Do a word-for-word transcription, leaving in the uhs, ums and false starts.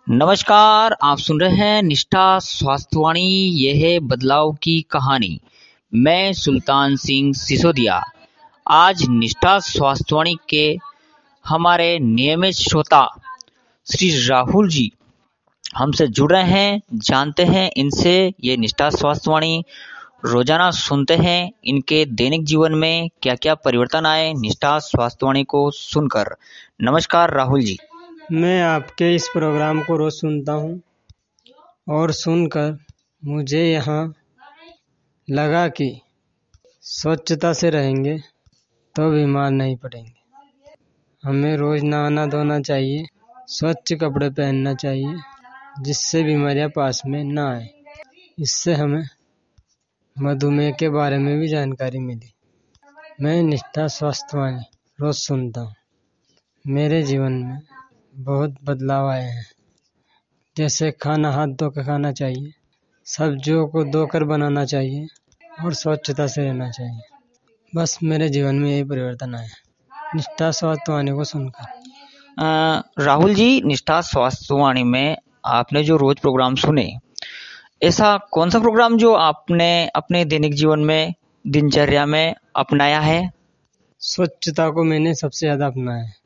नमस्कार, आप सुन रहे हैं निष्ठा स्वास्थ्यवाणी। यह है बदलाव की कहानी। मैं सुल्तान सिंह सिसोदिया। आज निष्ठा स्वास्थ्यवाणी के हमारे नियमित श्रोता श्री राहुल जी हमसे जुड़ रहे हैं। जानते हैं इनसे ये निष्ठा स्वास्थ्यवाणी रोजाना सुनते हैं, इनके दैनिक जीवन में क्या क्या परिवर्तन आए निष्ठा स्वास्थ्यवाणी को सुनकर। नमस्कार राहुल जी। मैं आपके इस प्रोग्राम को रोज सुनता हूँ और सुनकर मुझे यहाँ लगा कि स्वच्छता से रहेंगे तो बीमार नहीं पड़ेंगे। हमें रोज नहाना धोना चाहिए, स्वच्छ कपड़े पहनना चाहिए जिससे बीमारियाँ पास में ना आए। इससे हमें मधुमेह के बारे में भी जानकारी मिली। मैं निष्ठा स्वास्थ्यवाणी रोज सुनता हूँ। मेरे जीवन में बहुत बदलाव आए हैं, जैसे खाना हाथ धोकर खाना चाहिए, सब्जियों को धोकर बनाना चाहिए और स्वच्छता से रहना चाहिए। बस मेरे जीवन में यही परिवर्तन आया निष्ठा स्वास्थ्यवाणी को सुनकर। अ, राहुल जी, निष्ठा स्वास्थ्यवाणी में आपने जो रोज प्रोग्राम सुने, ऐसा कौन सा प्रोग्राम जो आपने अपने दैनिक जीवन में दिनचर्या में अपनाया है? स्वच्छता को मैंने सबसे ज्यादा अपनाया है।